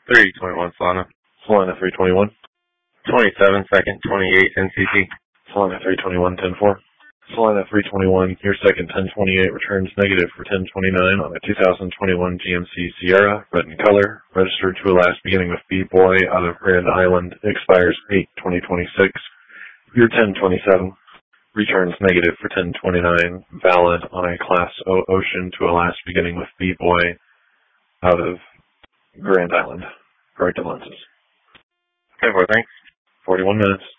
321 Solana. Solana 321. 27 second, 28 NCT. Solana 321, 10-4. Solana 321, your second 1028 returns negative for 1029 on a 2021 GMC Sierra, red in color, registered to a last beginning with B-Boy out of Grand Island, expires 8/2026. Your 1027 returns negative for 1029, valid on a Class O Ocean to a last beginning with B-Boy out of Grand Island. Corrected lenses. 10-4, thanks. 41 minutes.